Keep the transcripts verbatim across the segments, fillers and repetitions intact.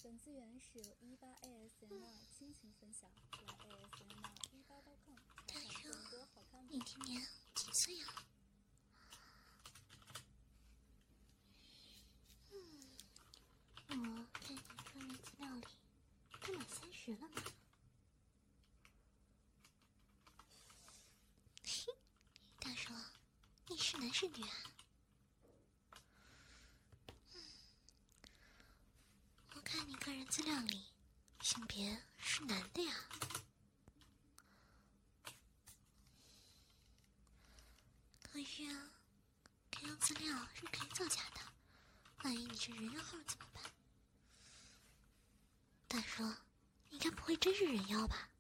本资源是由一八 A S M R 倾情分享，来 A S M R 一八 .com 查看更多好看的。 你今年几岁呀、啊？嗯，我看你个人资料里都满三十了嘛。嘿，大叔，你是男是女啊？嗯，我看你个人资料里性别是男的呀。可是啊，这张资料是可以造假的，万一你是人妖号怎么办？大叔，你该不会真是人妖吧？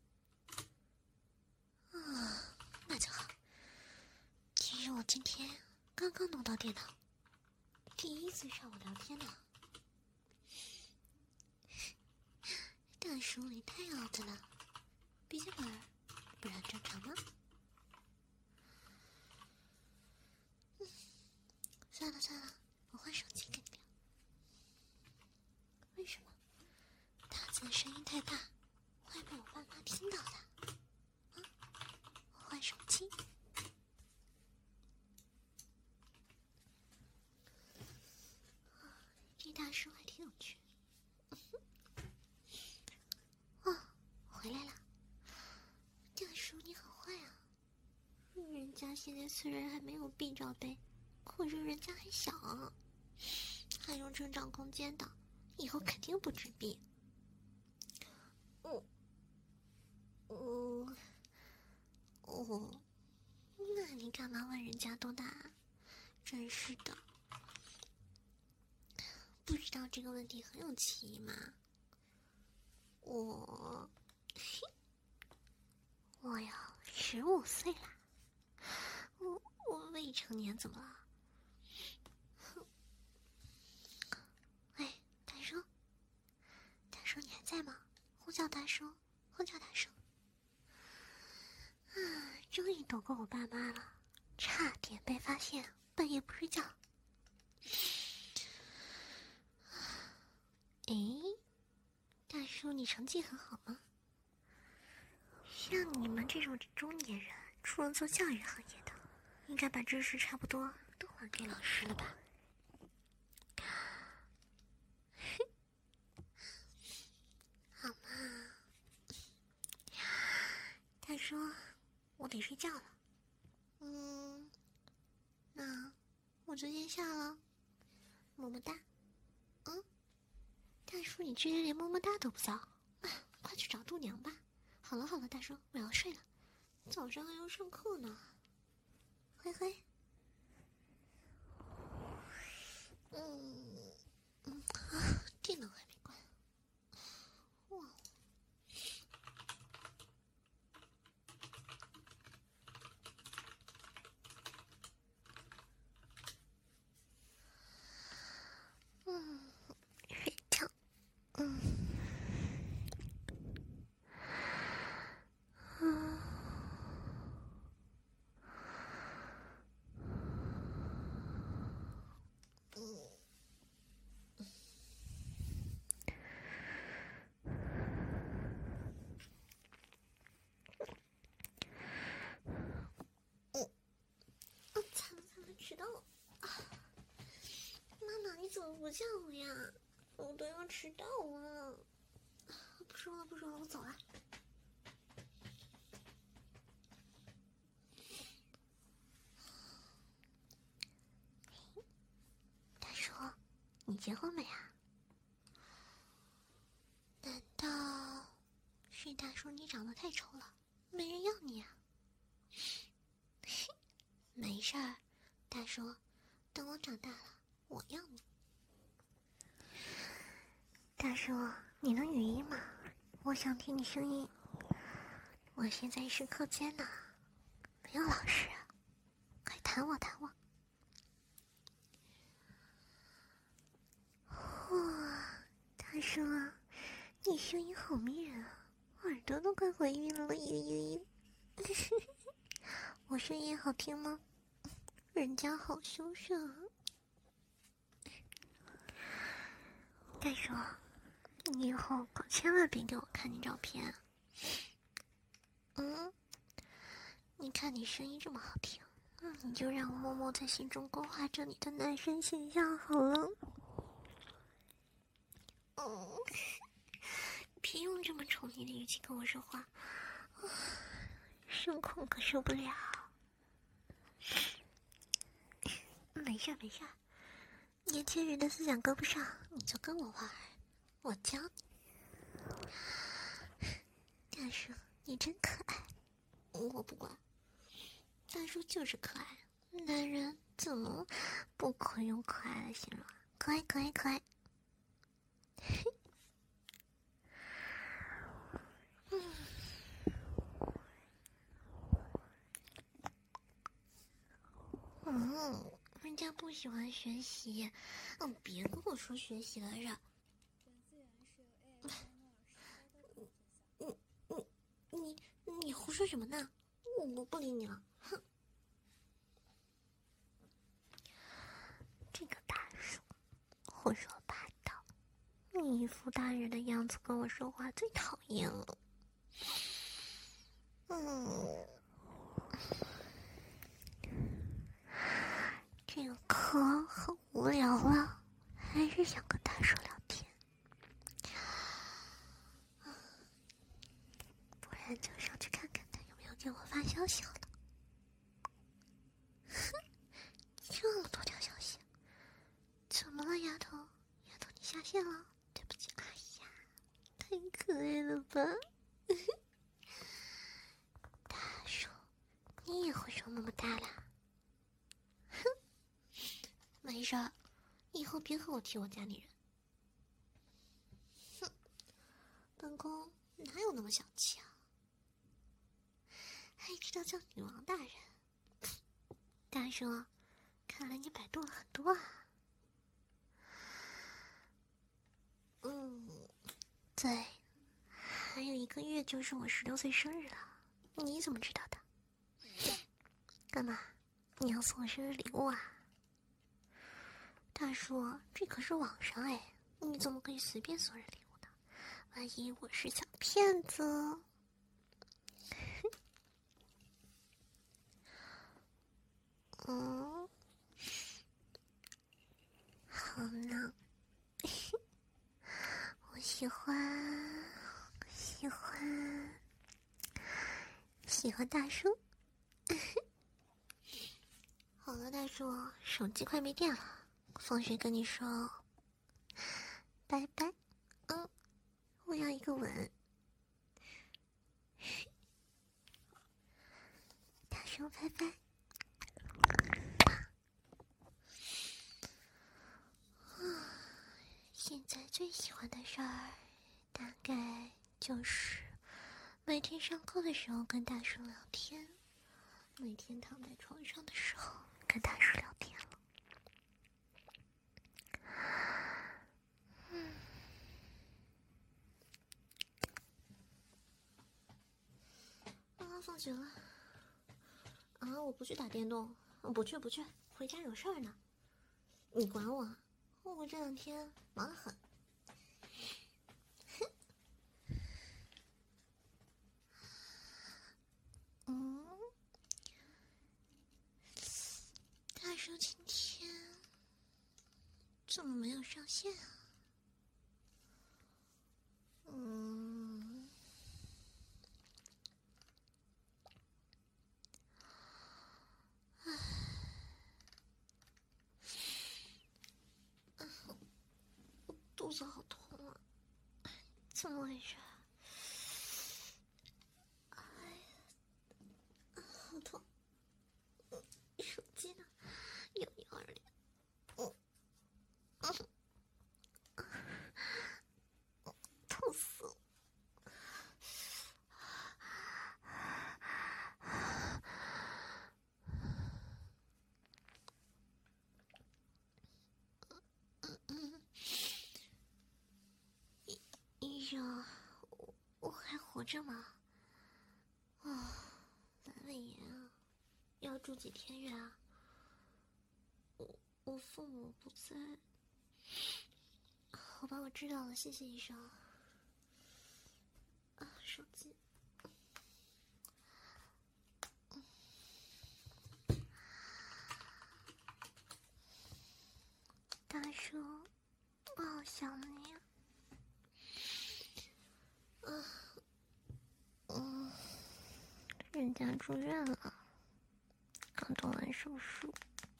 啊，那就好。其实我今天刚刚弄到电脑，第一次上网聊天呢。大叔，你太 out 了，笔记本不然正常吗？嗯，算了算了，我换手机给你聊。为什么？打字声音太大，会被我爸妈听到的。啊，我换手机。这大叔还挺有趣。哦，回来了。大叔你好坏啊！人家现在虽然还没有 B 罩杯，可是人家还小啊，还有成长空间的，以后肯定不止 B。哦，哦，哦，那你干嘛问人家多大啊？真是的，不知道这个问题很有歧义吗？我，嘿，我要十五岁了，我我未成年怎么了？哼，喂，大叔，大叔你还在吗？呼叫大叔，呼叫大叔。啊，终于躲过我爸妈了，差点被发现半夜不睡觉。诶，大叔你成绩很好吗？像你们这种中年人，除了做教育行业的，应该把知识差不多都还给老师了吧？好嘛，大叔，我得睡觉了。嗯，那我就先下了，么么哒。嗯，大叔，你居然连么么哒都不造，啊，快去找度娘吧。好了好了，大叔，我要睡了，早上还要上课呢。灰灰，嗯嗯啊，电脑还没关。哇，嗯，睡觉，嗯，嗯。迟到了啊！妈妈，你怎么不叫我呀？我都要迟到了。不说了，不说了，我走了。大叔，你结婚没啊？难道是大叔你长得太丑了，没人要你啊？没事儿，大叔，等我长大了，我要你。大叔，你能语音吗？我想听你声音。我现在是课间呢，没有老师啊，快弹我弹我。哇，大叔啊，你声音好迷人啊，耳朵都快怀孕了，嘤嘤嘤。我声音好听吗？人家好羞涩啊。大叔， 你以后可千万别给我看你照片啊。嗯，你看你声音这么好听，嗯，你就让我默默在心中勾画着你的男神形象好了。嗯，别用这么宠溺的语气跟我说话，声控可受不了。没事没事，年轻人的思想跟不上，你就跟我玩，我教你。大叔，你真可爱，我不管。大叔就是可爱，男人怎么不可以用可爱来形容？可爱可爱可爱。嗯，人家不喜欢学习，嗯，别跟我说学习了，让。你你你胡说什么呢？我不理你了，哼！这个大叔胡说八道，你一副大人的样子跟我说话最讨厌了。嗯，这个课很无聊了，还是想跟大叔聊天。不然就上去看看他有没有给我发消息好了。哼，这么多条消息，怎么了，丫头？丫头，你下线了？对不起，哎呀，太可爱了吧！大叔，你也会说么么哒啦？哼，没事儿，以后别和我提我家里人。哼，本宫哪有那么小气啊？还知道叫女王大人。大叔，看来你百度了很多啊。嗯，对，还有一个月就是我十六岁生日了，你怎么知道的？干嘛？你要送我生日礼物啊？大叔，这可是网上哎，你怎么可以随便送人礼物呢？万一我是小骗子？嗯，好呢，我喜欢，喜欢，喜欢大叔。好了，大叔，手机快没电了，放学跟你说拜拜。嗯，我要一个吻。大叔，拜拜。现在最喜欢的事儿，大概就是每天上课的时候跟大叔聊天，每天躺在床上的时候跟大叔聊天了。嗯，啊，放学了。啊，我不去打电动，不去不去，回家有事儿呢。你管我？我这两天忙得很。嗯，大叔今天怎么没有上线啊？嗯，唉，我肚子好痛啊，怎么回事？哎呀，好痛！手机呢？有幺二零。嗯嗯，痛死了！医医生，我我还活着吗？啊，阑尾炎啊，要住几天院啊？我我父母不在， 好吧，我知道了，谢谢医生。啊，手机。大叔，我好想你。啊，嗯，人家住院了，刚做完手术。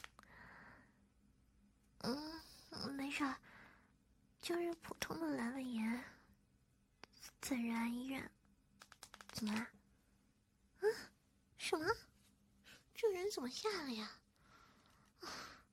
嗯，没事儿，就是普通的阑尾炎，在仁爱医院。怎么了？嗯，什么？这人怎么下了呀？啊，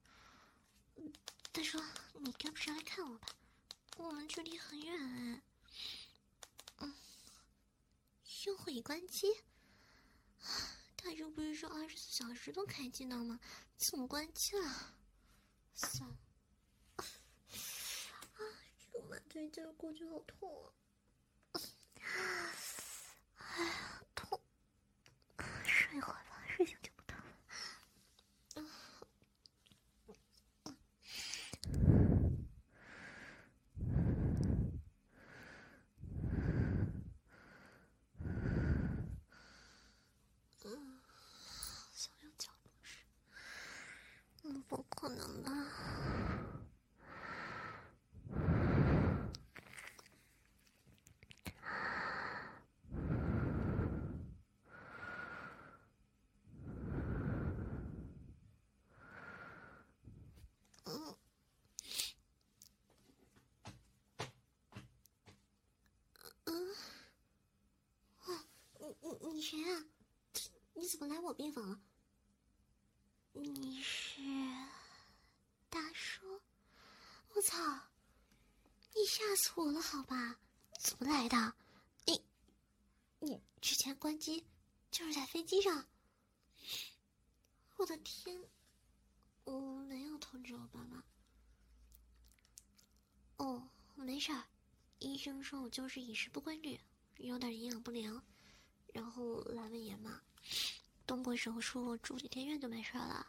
大叔，你该不是来看我吧？我们距离很远哎。嗯，胸会关机？大叔不是说二十四小时都开机呢吗？怎么关机了？算了。啊，这个麻醉劲儿过去好痛啊！哎呀，痛！睡会儿吧，睡醒就不痛了。嗯。嗯，想要脚不是，嗯，不可能的。嗯，嗯，哦，你你你谁啊？你怎么来我病房了？你是大叔？我操！你吓死我了，好吧？你怎么来的？你你之前关机就是在飞机上？我的天！我没有通知我爸妈。哦，没事儿。医生说我就是饮食不规律，有点营养不良，然后阑尾炎嘛。动过手术，住几天院就没事了。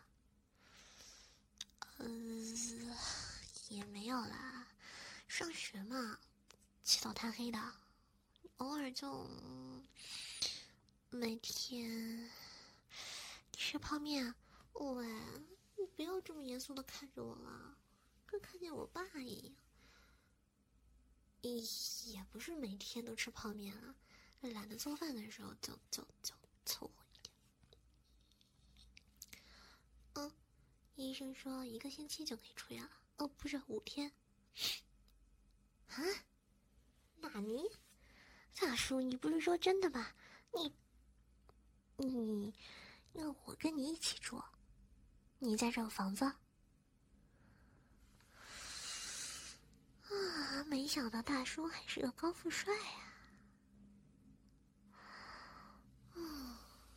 呃，也没有啦。上学嘛，起早贪黑的，偶尔就每天吃泡面。喂，你不要这么严肃的看着我了，跟看见我爸一样。也不是每天都吃泡面啊，懒得做饭的时候就就就凑合一点。嗯，医生说一个星期就可以出院了。哦，不是五天。啊？纳尼？大叔，你不是说真的吗？你你让我跟你一起住？你在这有房子？啊，没想到大叔还是个高富帅呀！嗯，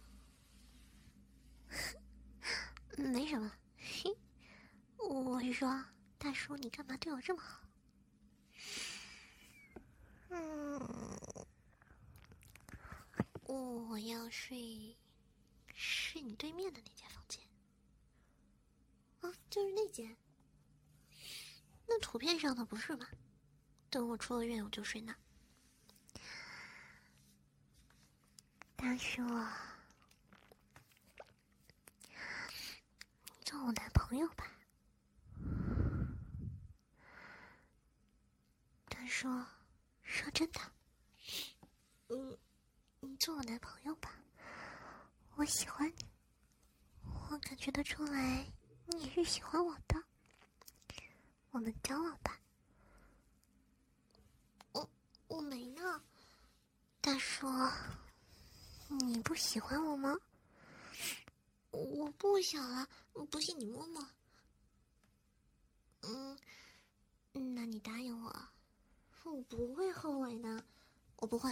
没什么。嘿，我是说，大叔，你干嘛对我这么好？嗯，我要睡睡你对面的那间房间。啊，就是那间。那图片上的不是吗？等我出了院，我就睡那。大叔，你做我男朋友吧？大叔，说真的，嗯，你做我男朋友吧？我喜欢你，我感觉得出来，你也是喜欢我的。我们交往吧。我我没呢。大叔，你不喜欢我吗？我不想了，不信你摸摸。嗯，那你答应我，我不会后悔的，我不会。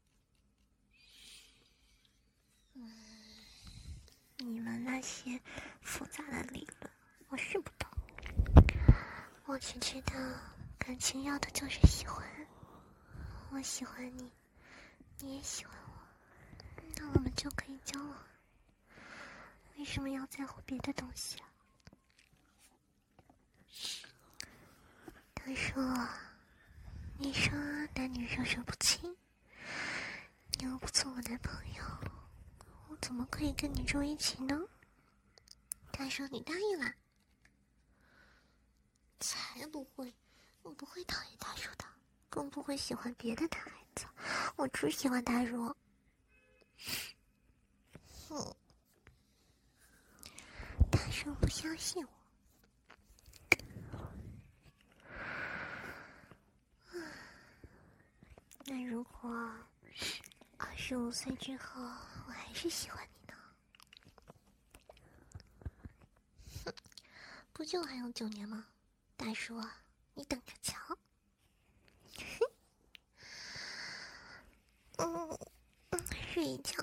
嗯，你们那些复杂的理论，我是不懂。我只知道，感情要的就是喜欢。我喜欢你，你也喜欢我，那我们就可以交往。为什么要在乎别的东西啊？大叔， 你说男女授受不亲，你又不做我男朋友，我怎么可以跟你住一起呢？大叔，你答应了？才不会，我不会讨厌大叔的，更不会喜欢别的男孩子，我只喜欢大叔。哼，大叔不相信我。那如果二十五岁之后我还是喜欢你呢？哼，不就还有九年吗？大叔，你等着瞧。嗯嗯，睡一觉。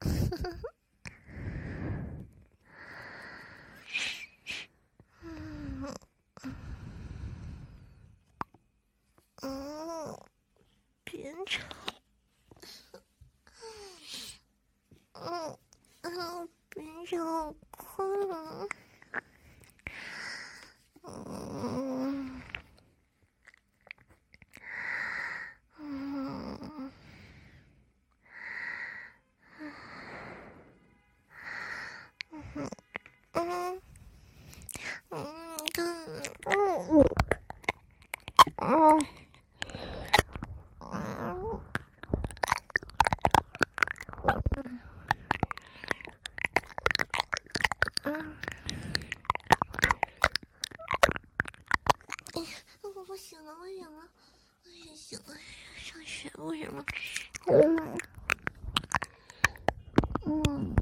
嗯嗯，别吵。嗯嗯，别让我困。嗯嗯嗯嗯嗯嗯嗯。嗯，我不行了，我醒了，我也醒了，上学不行了。嗯嗯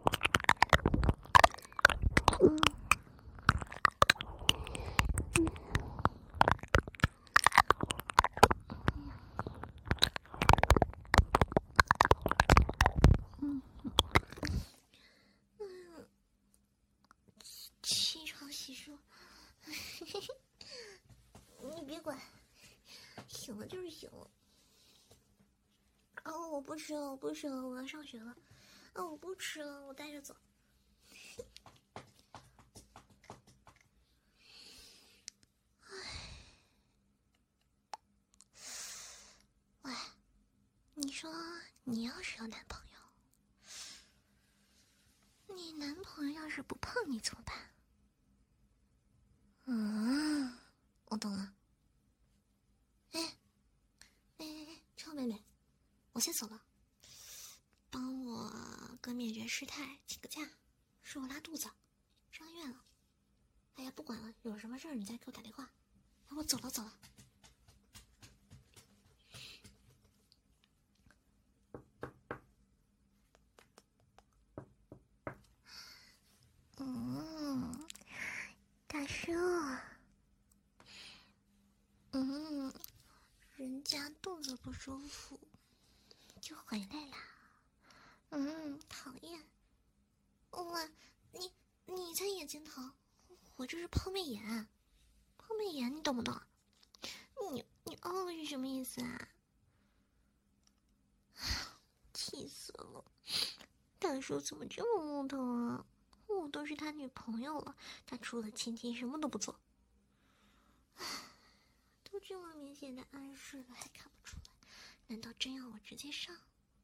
嗯嗯嗯，起床洗漱。你别管，醒了就是醒了。哦，我不吃了，我不吃了，我要上学了。哦，我不吃了，我带着走。喂，你说你要是有男朋友，你男朋友要是不碰你怎么办？嗯，我懂了。哎，哎哎哎，臭妹妹，我先走了，帮我跟灭绝师太请个假，说我拉肚子，上医院了。哎呀，不管了，有什么事儿你再给我打电话。哎，我走了走了。嗯，大叔，嗯，人家肚子不舒服就回来啦。嗯，讨厌。喂，你你才眼睛疼，我这是泡媚眼，泡媚眼你懂不懂？你你哦是什么意思啊？气死了！大叔怎么这么木头啊？我都是他女朋友了，他除了亲亲什么都不做。都这么明显的暗示了，还看不出来？难道真要我直接上？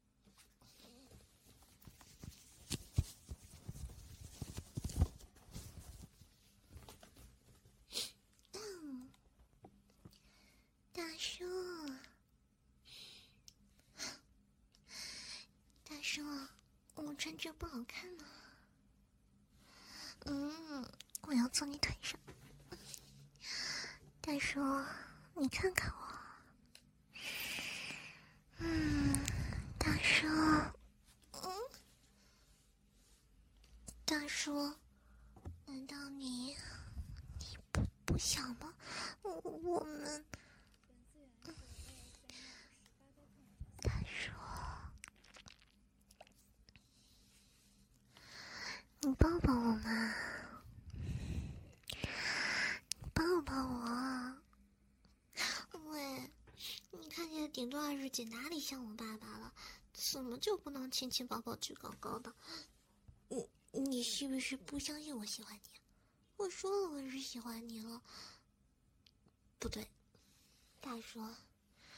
嗯，大叔，大叔，我穿这不好看呢。嗯，我要坐你腿上。大叔，你看看我。嗯，大叔，嗯，大叔，难道你你不不想吗？我我们，大叔，你抱抱我嘛，抱抱我。喂，你看见顶多二十几，哪里像我爸爸了？怎么就不能亲亲抱抱举高高的？你你是不是不相信我喜欢你？我说了我是喜欢你了。不对，大叔，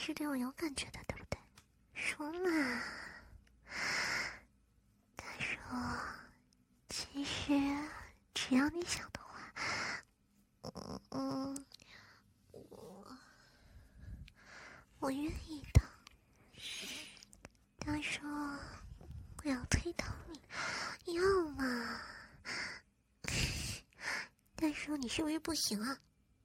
是对我有感觉的，对不对？说嘛。他说，其实只要你想的话，嗯嗯，我我愿意的。他说我要推倒你，要嘛？他说你是不是不行啊？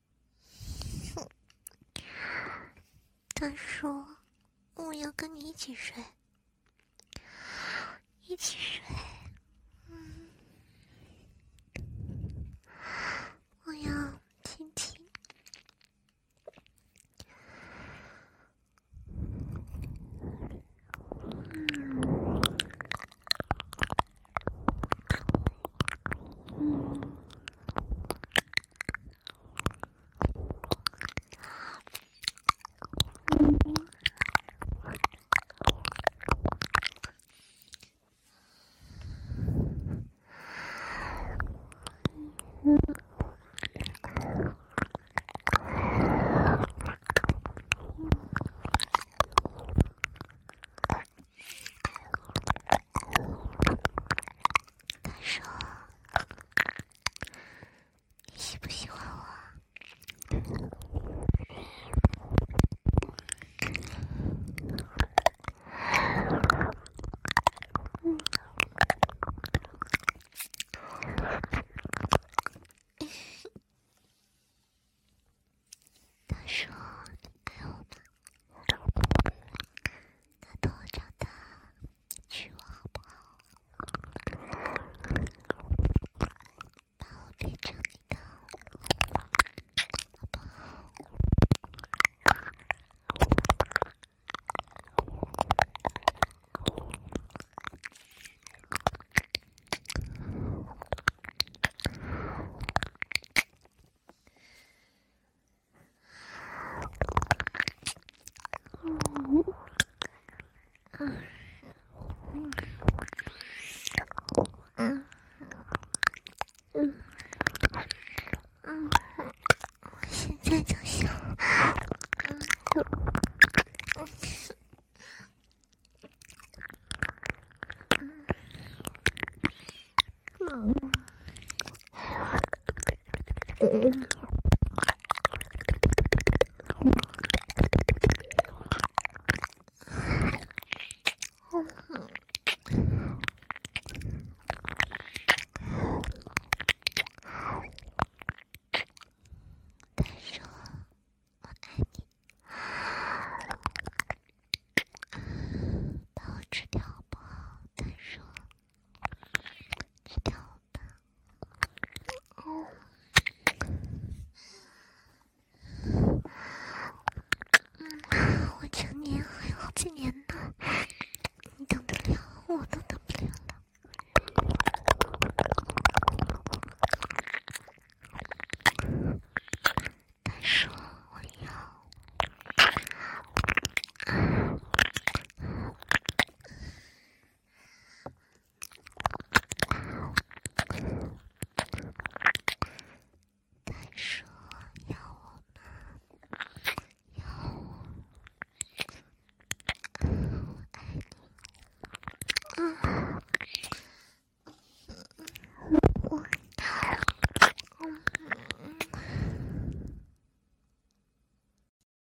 他说我要跟你一起睡，一起睡。嗯，我要亲亲。嗯。嗯嗯嗯，我现在就想，嗯嗯嗯嗯。